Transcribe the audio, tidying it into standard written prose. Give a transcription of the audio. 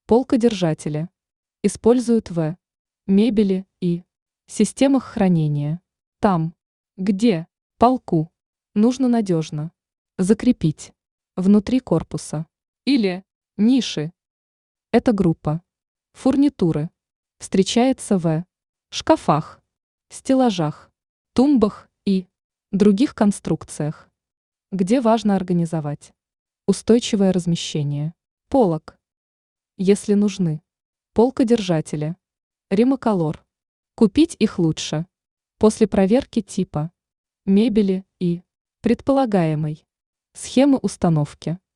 Полкодержатели. Используют в мебели и системах хранения. Там, где полку нужно надежно закрепить внутри корпуса или ниши. Эта группа фурнитуры встречается в шкафах, стеллажах, тумбах и других конструкциях, где важно организовать устойчивое размещение полок. Если нужны полкодержатели, ремоколор, купить их лучше после проверки типа мебели и предполагаемой схемы установки.